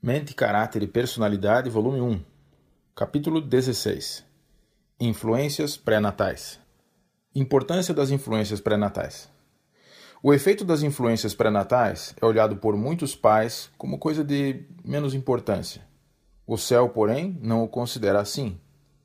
Mente, Caráter e Personalidade, volume 1, capítulo 16. Influências pré-natais. Importância das influências pré-natais. O efeito das influências pré-natais é olhado por muitos pais como coisa de menos importância. O céu, porém, não o considera assim.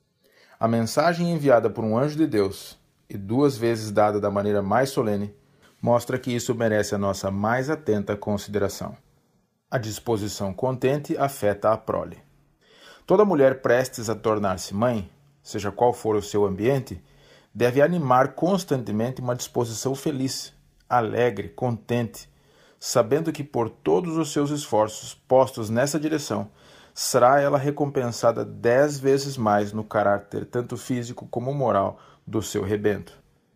A mensagem enviada por um anjo de Deus, e 2 vezes dada da maneira mais solene, mostra que isso merece a nossa mais atenta consideração. A disposição contente afeta a prole. Toda mulher prestes a tornar-se mãe, seja qual for o seu ambiente, deve animar constantemente uma disposição feliz, alegre, contente, sabendo que por todos os seus esforços postos nessa direção, será ela recompensada 10 vezes mais no caráter tanto físico como moral do seu rebento.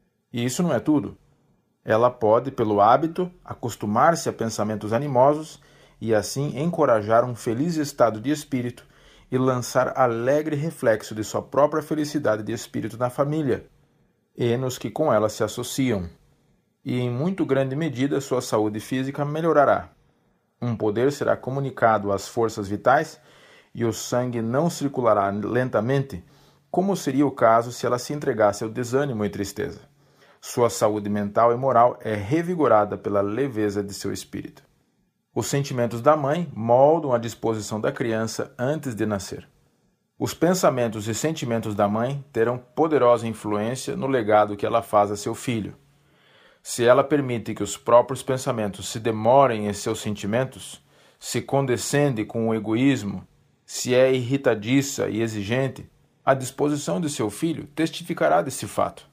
E isso não é tudo. Ela pode, pelo hábito, acostumar-se a pensamentos animosos e assim encorajar um feliz estado de espírito e lançar alegre reflexo de sua própria felicidade de espírito na família e nos que com ela se associam. E em muito grande medida sua saúde física melhorará. Um poder será comunicado às forças vitais e o sangue não circulará lentamente, como seria o caso se ela se entregasse ao desânimo e tristeza. Sua saúde mental e moral é revigorada pela leveza de seu espírito. Os sentimentos da mãe moldam a disposição da criança antes de nascer. Os pensamentos e sentimentos da mãe terão poderosa influência no legado que ela faz a seu filho. Se ela permite que os próprios pensamentos se demorem em seus sentimentos, se condescende com o egoísmo, se é irritadiça e exigente, a disposição de seu filho testificará desse fato.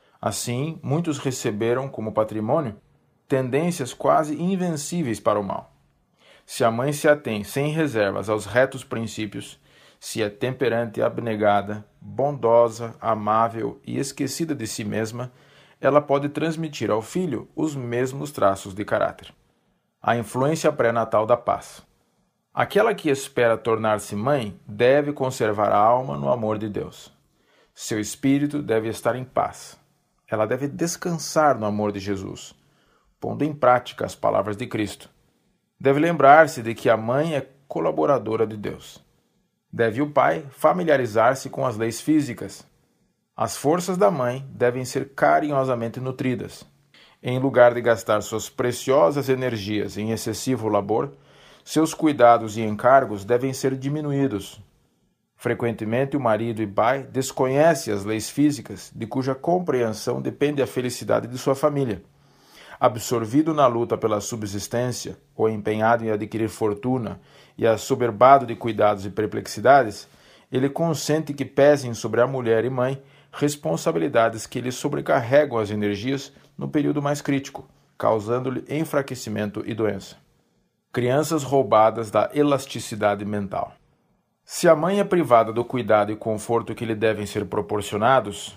Assim, muitos receberam como patrimônio tendências quase invencíveis para o mal. Se a mãe se atém sem reservas aos retos princípios, se é temperante e abnegada, bondosa, amável e esquecida de si mesma, ela pode transmitir ao filho os mesmos traços de caráter. A influência pré-natal da paz. Aquela que espera tornar-se mãe deve conservar a alma no amor de Deus. Seu espírito deve estar em paz. Ela deve descansar no amor de Jesus, pondo em prática as palavras de Cristo. Deve lembrar-se de que a mãe é colaboradora de Deus. Deve o pai familiarizar-se com as leis físicas. As forças da mãe devem ser carinhosamente nutridas. Em lugar de gastar suas preciosas energias em excessivo labor, seus cuidados e encargos devem ser diminuídos. Frequentemente o marido e pai desconhecem as leis físicas de cuja compreensão depende a felicidade de sua família. Absorvido na luta pela subsistência, ou empenhado em adquirir fortuna e assoberbado de cuidados e perplexidades, ele consente que pesem sobre a mulher e mãe responsabilidades que lhe sobrecarregam as energias no período mais crítico, causando-lhe enfraquecimento e doença. Crianças roubadas da elasticidade mental. Se a mãe é privada do cuidado e conforto que lhe devem ser proporcionados,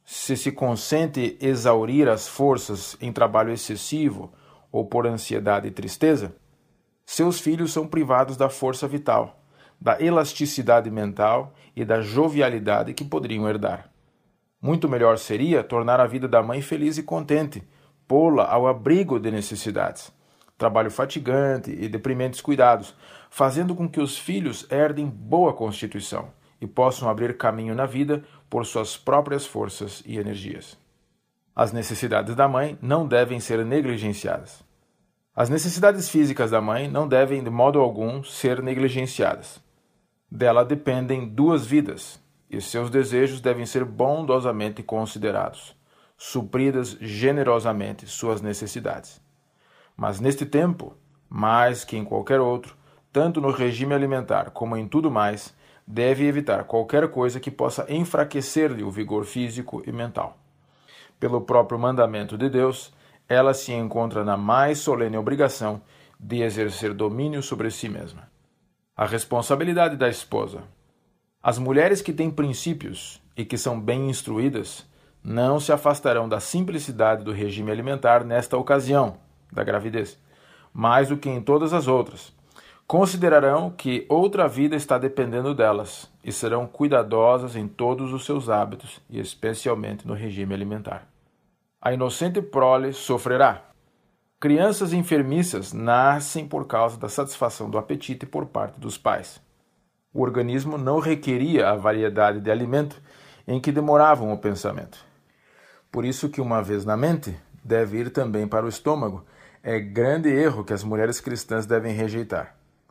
se consente exaurir as forças em trabalho excessivo ou por ansiedade e tristeza, seus filhos são privados da força vital, da elasticidade mental e da jovialidade que poderiam herdar. Muito melhor seria tornar a vida da mãe feliz e contente, pô-la ao abrigo de necessidades, trabalho fatigante e deprimentes cuidados, fazendo com que os filhos herdem boa constituição e possam abrir caminho na vida por suas próprias forças e energias. As necessidades da mãe não devem ser negligenciadas. As necessidades físicas da mãe não devem, de modo algum, ser negligenciadas. Dela dependem 2 vidas, e seus desejos devem ser bondosamente considerados, supridas generosamente suas necessidades. Mas neste tempo, mais que em qualquer outro, tanto no regime alimentar como em tudo mais, deve evitar qualquer coisa que possa enfraquecer-lhe o vigor físico e mental. Pelo próprio mandamento de Deus, ela se encontra na mais solene obrigação de exercer domínio sobre si mesma. A responsabilidade da esposa. As mulheres que têm princípios e que são bem instruídas não se afastarão da simplicidade do regime alimentar nesta ocasião da gravidez, mais do que em todas as outras. Considerarão que outra vida está dependendo delas e serão cuidadosas em todos os seus hábitos e especialmente no regime alimentar. A inocente prole sofrerá. Crianças enfermiças nascem por causa da satisfação do apetite por parte dos pais. O organismo não requeria a variedade de alimento em que demoravam o pensamento. Por isso que uma vez na mente, deve ir também para o estômago. É grande erro que as mulheres cristãs devem rejeitar.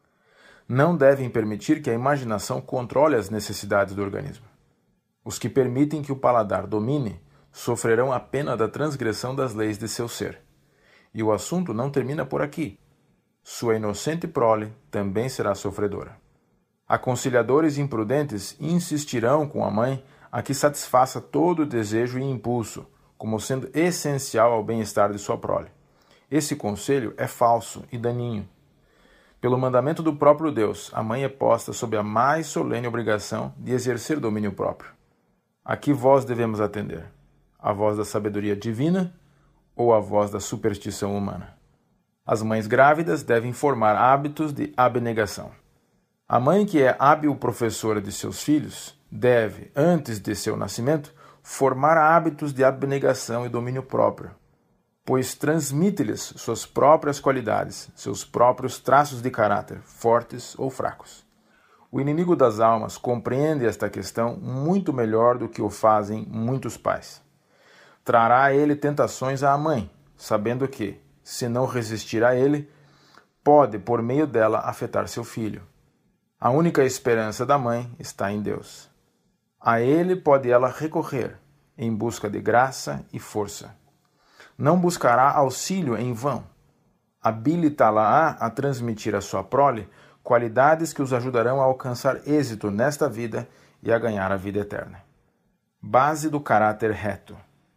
Não devem permitir que a imaginação controle as necessidades do organismo. Os que permitem que o paladar domine sofrerão a pena da transgressão das leis de seu ser. E o assunto não termina por aqui. Sua inocente prole também será sofredora. Aconselhadores imprudentes insistirão com a mãe a que satisfaça todo o desejo e impulso, como sendo essencial ao bem-estar de sua prole. Esse conselho é falso e daninho. Pelo mandamento do próprio Deus, a mãe é posta sob a mais solene obrigação de exercer domínio próprio. A que voz devemos atender? A voz da sabedoria divina ou a voz da superstição humana? As mães grávidas devem formar hábitos de abnegação. A mãe que é hábil professora de seus filhos deve, antes de seu nascimento, formar hábitos de abnegação e domínio próprio, pois transmite-lhes suas próprias qualidades, seus próprios traços de caráter, fortes ou fracos. O inimigo das almas compreende esta questão muito melhor do que o fazem muitos pais. Trará a ele tentações à mãe, sabendo que, se não resistir a ele, pode, por meio dela, afetar seu filho. A única esperança da mãe está em Deus. A ele pode ela recorrer, em busca de graça e força. Não buscará auxílio em vão. Habilitá-la-á a transmitir à sua prole qualidades que os ajudarão a alcançar êxito nesta vida e a ganhar a vida eterna. Base do caráter reto.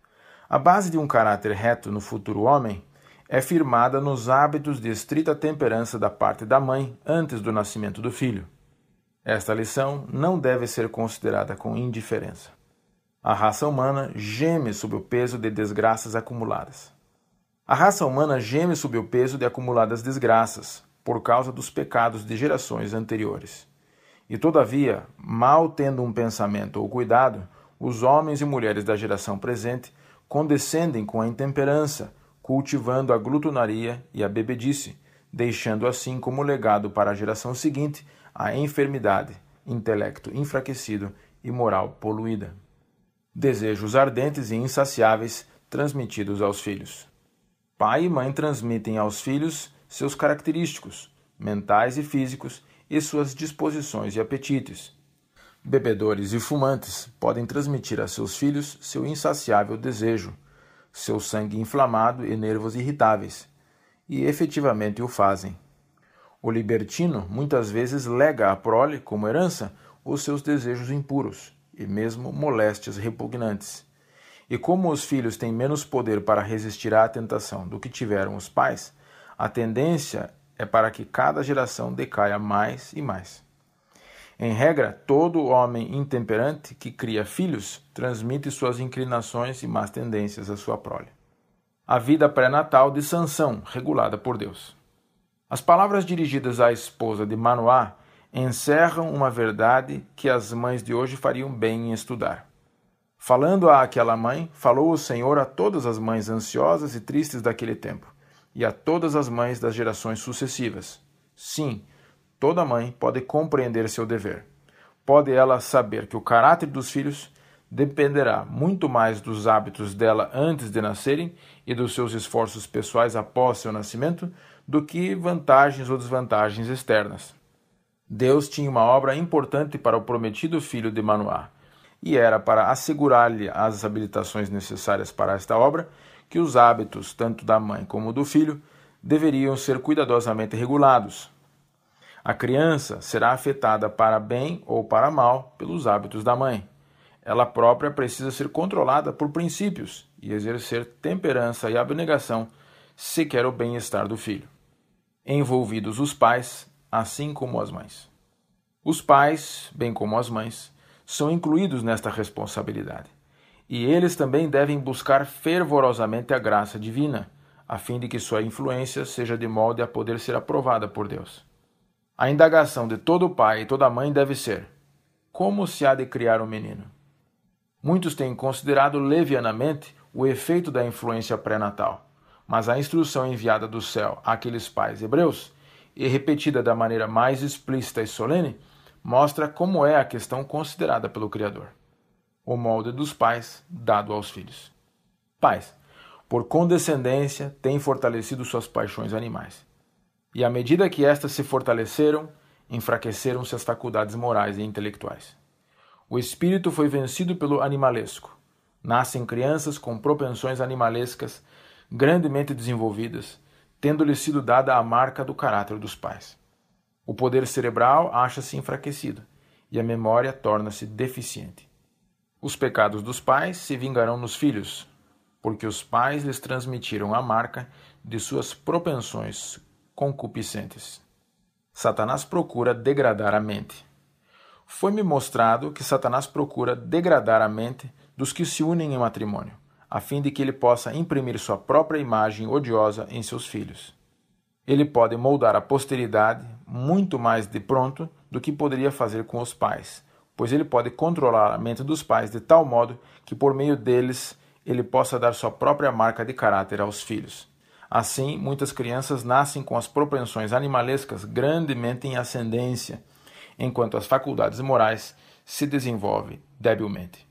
A base de um caráter reto no futuro homem é firmada nos hábitos de estrita temperança da parte da mãe antes do nascimento do filho. Esta lição não deve ser considerada com indiferença. A raça humana geme sob o peso de desgraças acumuladas. A raça humana geme sob o peso de acumuladas desgraças, por causa dos pecados de gerações anteriores. E todavia, mal tendo um pensamento ou cuidado, os homens e mulheres da geração presente condescendem com a intemperança, cultivando a glutonaria e a bebedice, deixando assim como legado para a geração seguinte a enfermidade, intelecto enfraquecido e moral poluída. Desejos ardentes e insaciáveis transmitidos aos filhos. Pai e mãe transmitem aos filhos seus característicos, mentais e físicos, e suas disposições e apetites. Bebedores e fumantes podem transmitir a seus filhos seu insaciável desejo, seu sangue inflamado e nervos irritáveis, e efetivamente o fazem. O libertino muitas vezes lega à prole, como herança, os seus desejos impuros e mesmo moléstias repugnantes. E como os filhos têm menos poder para resistir à tentação do que tiveram os pais, a tendência é para que cada geração decaia mais e mais. Em regra, todo homem intemperante que cria filhos transmite suas inclinações e más tendências à sua prole. A vida pré-natal de Sansão, regulada por Deus. As palavras dirigidas à esposa de Manoá encerram uma verdade que as mães de hoje fariam bem em estudar. Falando àquela mãe, falou o Senhor a todas as mães ansiosas e tristes daquele tempo, e a todas as mães das gerações sucessivas. Sim, toda mãe pode compreender seu dever. Pode ela saber que o caráter dos filhos dependerá muito mais dos hábitos dela antes de nascerem e dos seus esforços pessoais após seu nascimento do que vantagens ou desvantagens externas. Deus tinha uma obra importante para o prometido filho de Manoá, e era para assegurar-lhe as habilitações necessárias para esta obra que os hábitos, tanto da mãe como do filho, deveriam ser cuidadosamente regulados. A criança será afetada para bem ou para mal pelos hábitos da mãe. Ela própria precisa ser controlada por princípios e exercer temperança e abnegação se quer o bem-estar do filho. Envolvidos os pais, assim como as mães. Os pais, bem como as mães, são incluídos nesta responsabilidade. E eles também devem buscar fervorosamente a graça divina, a fim de que sua influência seja de modo a poder ser aprovada por Deus. A indagação de todo pai e toda mãe deve ser: como se há de criar um menino? Muitos têm considerado levianamente o efeito da influência pré-natal, Mas a instrução enviada do céu àqueles pais hebreus, e repetida da maneira mais explícita e solene, mostra como é a questão considerada pelo Criador: o molde dos pais dado aos filhos. Pais, por condescendência, têm fortalecido suas paixões animais. E à medida que estas se fortaleceram, enfraqueceram-se as faculdades morais e intelectuais. O espírito foi vencido pelo animalesco. Nascem crianças com propensões animalescas grandemente desenvolvidas, tendo-lhes sido dada a marca do caráter dos pais. O poder cerebral acha-se enfraquecido e a memória torna-se deficiente. Os pecados dos pais se vingarão nos filhos, porque os pais lhes transmitiram a marca de suas propensões concupiscentes. Satanás procura degradar a mente. Foi-me mostrado que Satanás procura degradar a mente dos que se unem em matrimônio, a fim de que ele possa imprimir sua própria imagem odiosa em seus filhos. Ele pode moldar a posteridade muito mais de pronto do que poderia fazer com os pais, pois ele pode controlar a mente dos pais de tal modo que por meio deles ele possa dar sua própria marca de caráter aos filhos. Assim, muitas crianças nascem com as propensões animalescas grandemente em ascendência, enquanto as faculdades morais se desenvolvem debilmente.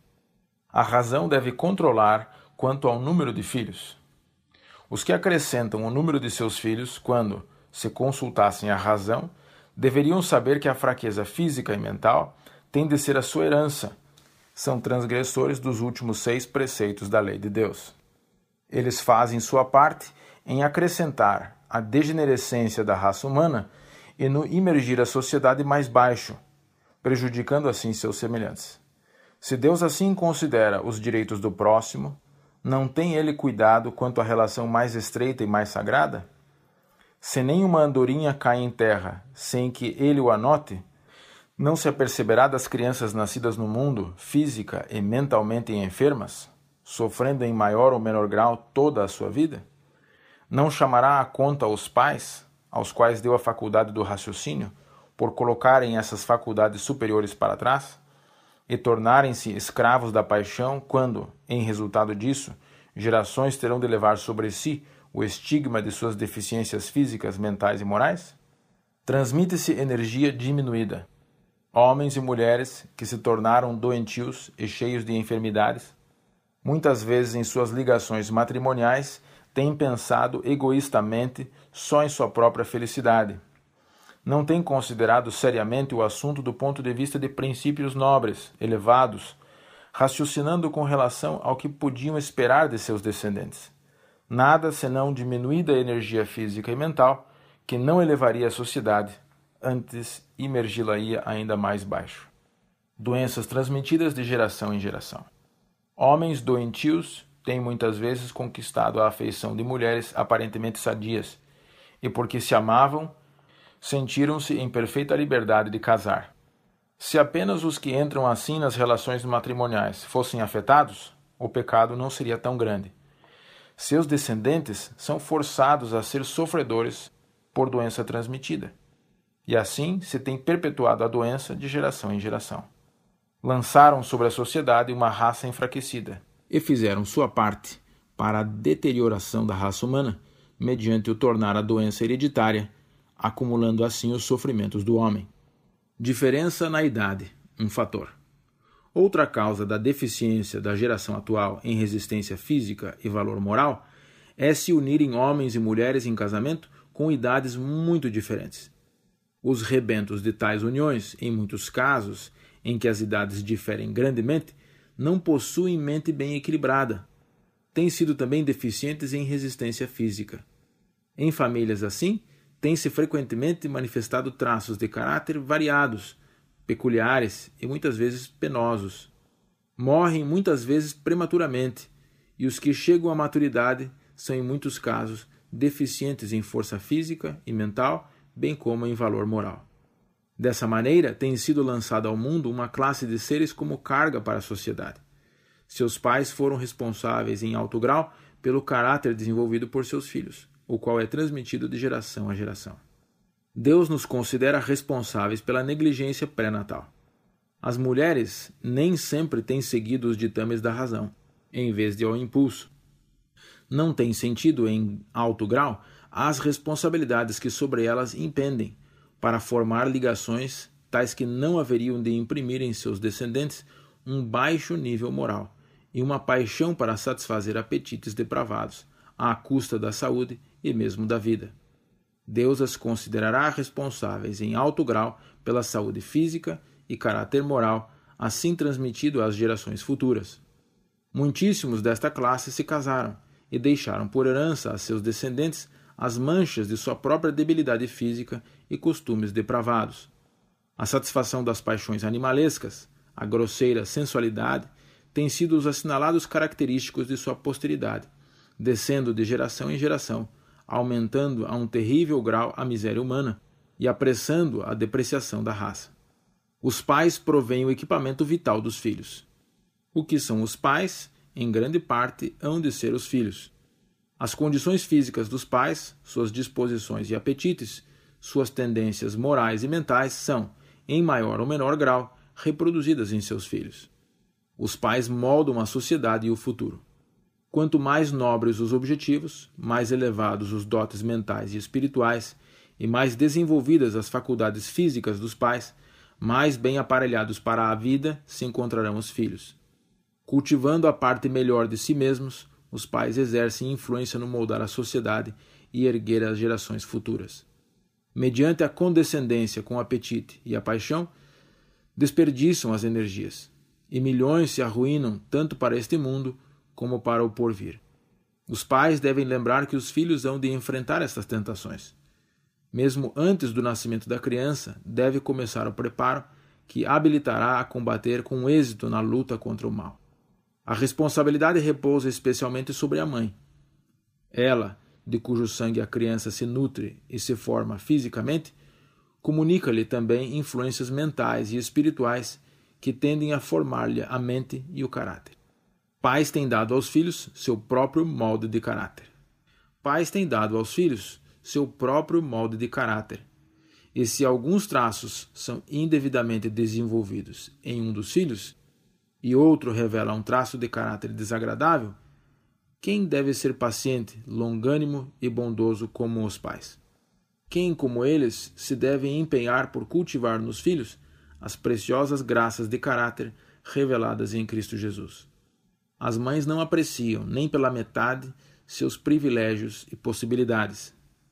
A razão deve controlar quanto ao número de filhos. Os que acrescentam o número de seus filhos, quando se consultassem a razão, deveriam saber que a fraqueza física e mental tem de ser a sua herança. São transgressores dos últimos 6 preceitos da lei de Deus. Eles fazem sua parte em acrescentar a degenerescência da raça humana e no imergir a sociedade mais baixo, prejudicando assim seus semelhantes. Se Deus assim considera os direitos do próximo, não tem ele cuidado quanto à relação mais estreita e mais sagrada? Se nenhuma andorinha cai em terra sem que ele o anote, não se aperceberá das crianças nascidas no mundo, física e mentalmente enfermas, sofrendo em maior ou menor grau toda a sua vida? Não chamará à conta os pais, aos quais deu a faculdade do raciocínio, por colocarem essas faculdades superiores para trás, e tornarem-se escravos da paixão quando, em resultado disso, gerações terão de levar sobre si o estigma de suas deficiências físicas, mentais e morais? Transmite-se energia diminuída. Homens e mulheres que se tornaram doentios e cheios de enfermidades, muitas vezes em suas ligações matrimoniais, têm pensado egoístamente só em sua própria felicidade. Não têm considerado seriamente o assunto do ponto de vista de princípios nobres, elevados, raciocinando com relação ao que podiam esperar de seus descendentes. Nada senão diminuída a energia física e mental, que não elevaria a sociedade, antes imergi-la-ia ainda mais baixo. Doenças transmitidas de geração em geração. Homens doentios têm muitas vezes conquistado a afeição de mulheres aparentemente sadias, e porque se amavam, sentiram-se em perfeita liberdade de casar. Se apenas os que entram assim nas relações matrimoniais fossem afetados, o pecado não seria tão grande. Seus descendentes são forçados a ser sofredores por doença transmitida, e assim se tem perpetuado a doença de geração em geração. Lançaram sobre a sociedade uma raça enfraquecida, e fizeram sua parte para a deterioração da raça humana, mediante o tornar a doença hereditária, acumulando assim os sofrimentos do homem. Diferença na idade, um fator. Outra causa da deficiência da geração atual em resistência física e valor moral é se unirem homens e mulheres em casamento com idades muito diferentes. Os rebentos de tais uniões, em muitos casos, em que as idades diferem grandemente, não possuem mente bem equilibrada. Têm sido também deficientes em resistência física. Em famílias assim, têm-se frequentemente manifestado traços de caráter variados, peculiares e muitas vezes penosos. Morrem muitas vezes prematuramente, e os que chegam à maturidade são em muitos casos deficientes em força física e mental, bem como em valor moral. Dessa maneira, tem sido lançada ao mundo uma classe de seres como carga para a sociedade. Seus pais foram responsáveis em alto grau pelo caráter desenvolvido por seus filhos, o qual é transmitido de geração a geração. Deus nos considera responsáveis pela negligência pré-natal. As mulheres nem sempre têm seguido os ditames da razão, em vez de ao impulso. Não tem sentido, em alto grau, as responsabilidades que sobre elas impendem, para formar ligações tais que não haveriam de imprimir em seus descendentes um baixo nível moral e uma paixão para satisfazer apetites depravados, à custa da saúde e mesmo da vida. Deus as considerará responsáveis em alto grau pela saúde física e caráter moral, assim transmitido às gerações futuras. Muitíssimos desta classe se casaram e deixaram por herança a seus descendentes as manchas de sua própria debilidade física e costumes depravados. A satisfação das paixões animalescas, a grosseira sensualidade, têm sido os assinalados característicos de sua posteridade, descendo de geração em geração, aumentando a um terrível grau a miséria humana e apressando a depreciação da raça. Os pais provêm o equipamento vital dos filhos. O que são os pais, em grande parte, hão de ser os filhos. As condições físicas dos pais, suas disposições e apetites, suas tendências morais e mentais são, em maior ou menor grau, reproduzidas em seus filhos. Os pais moldam a sociedade e o futuro. Quanto mais nobres os objetivos, mais elevados os dotes mentais e espirituais, e mais desenvolvidas as faculdades físicas dos pais, mais bem aparelhados para a vida se encontrarão os filhos. Cultivando a parte melhor de si mesmos, os pais exercem influência no moldar a sociedade e erguer as gerações futuras. Mediante a condescendência com o apetite e a paixão, desperdiçam as energias, e milhões se arruinam tanto para este mundo como para o porvir. Os pais devem lembrar que os filhos hão de enfrentar estas tentações. Mesmo antes do nascimento da criança, deve começar o preparo que habilitará a combater com êxito na luta contra o mal. A responsabilidade repousa especialmente sobre a mãe. Ela, de cujo sangue a criança se nutre e se forma fisicamente, comunica-lhe também influências mentais e espirituais que tendem a formar-lhe a mente e o caráter. Pais têm dado aos filhos seu próprio molde de caráter. Pais têm dado aos filhos seu próprio molde de caráter. E se alguns traços são indevidamente desenvolvidos em um dos filhos, e outro revela um traço de caráter desagradável, quem deve ser paciente, longânimo e bondoso como os pais? Quem, como eles, se deve empenhar por cultivar nos filhos as preciosas graças de caráter reveladas em Cristo Jesus? As mães não apreciam, nem pela metade, seus privilégios e possibilidades.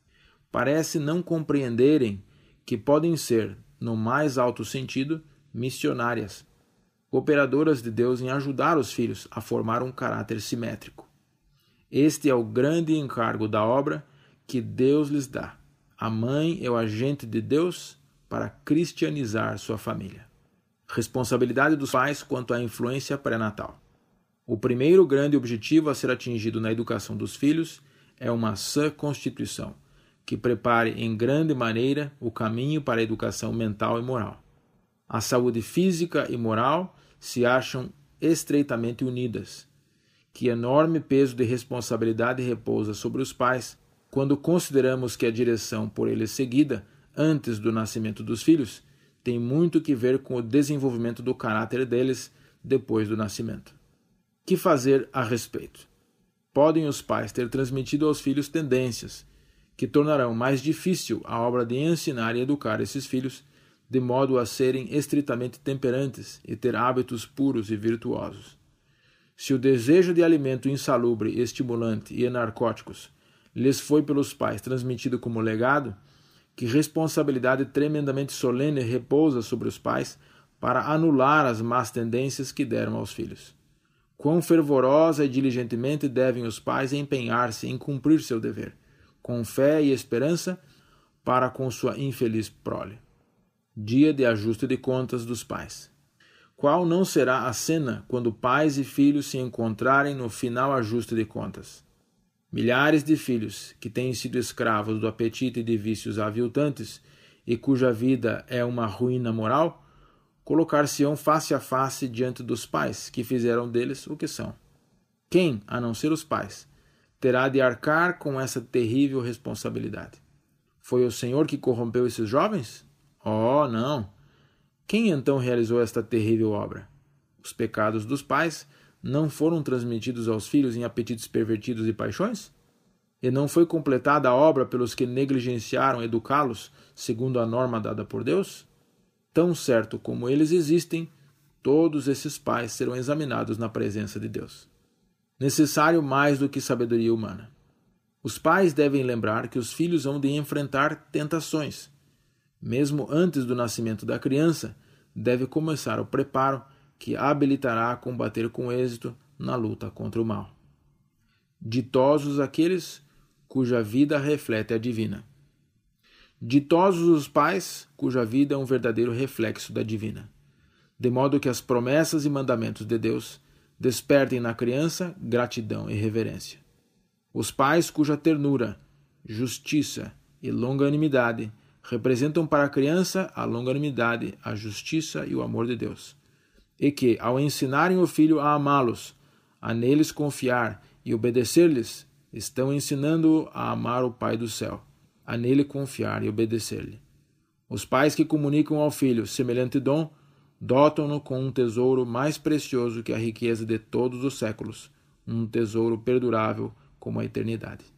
Parece não compreenderem que podem ser, no mais alto sentido, missionárias, operadoras de Deus em ajudar os filhos a formar um caráter simétrico. Este é o grande encargo da obra que Deus lhes dá. A mãe é o agente de Deus para cristianizar sua família. Responsabilidade dos pais quanto à influência pré-natal. O primeiro grande objetivo a ser atingido na educação dos filhos é uma sã constituição, que prepare em grande maneira o caminho para a educação mental e moral. A saúde física e moral se acham estreitamente unidas. Que enorme peso de responsabilidade repousa sobre os pais quando consideramos que a direção por eles seguida antes do nascimento dos filhos tem muito que ver com o desenvolvimento do caráter deles depois do nascimento. Que fazer a respeito? Podem os pais ter transmitido aos filhos tendências que tornarão mais difícil a obra de ensinar e educar esses filhos, de modo a serem estritamente temperantes e ter hábitos puros e virtuosos. Se o desejo de alimento insalubre, estimulante e narcóticos lhes foi pelos pais transmitido como legado, que responsabilidade tremendamente solene repousa sobre os pais para anular as más tendências que deram aos filhos. Quão fervorosa e diligentemente devem os pais empenhar-se em cumprir seu dever, com fé e esperança, para com sua infeliz prole. Dia de ajuste de contas dos pais. Qual não será a cena quando pais e filhos se encontrarem no final ajuste de contas? Milhares de filhos que têm sido escravos do apetite e de vícios aviltantes e cuja vida é uma ruína moral, colocar-se-ão face a face diante dos pais que fizeram deles o que são. Quem, a não ser os pais, terá de arcar com essa terrível responsabilidade? Foi o Senhor que corrompeu esses jovens? Oh, não! Quem então realizou esta terrível obra? Os pecados dos pais não foram transmitidos aos filhos em apetites pervertidos e paixões? E não foi completada a obra pelos que negligenciaram educá-los segundo a norma dada por Deus? Tão certo como eles existem, todos esses pais serão examinados na presença de Deus. Necessário mais do que sabedoria humana. Os pais devem lembrar que os filhos hão de enfrentar tentações. Mesmo antes do nascimento da criança, deve começar o preparo que habilitará a combater com êxito na luta contra o mal. Ditosos aqueles cuja vida reflete a divina. Ditosos os pais cuja vida é um verdadeiro reflexo da divina, de modo que as promessas e mandamentos de Deus despertem na criança gratidão e reverência. Os pais cuja ternura, justiça e longanimidade representam para a criança a longanimidade, a justiça e o amor de Deus, e que, ao ensinarem o filho a amá-los, a neles confiar e obedecer-lhes, estão ensinando-o a amar o Pai do céu, a nele confiar e obedecer-lhe. Os pais que comunicam ao filho semelhante dom, dotam-no com um tesouro mais precioso que a riqueza de todos os séculos, um tesouro perdurável como a eternidade.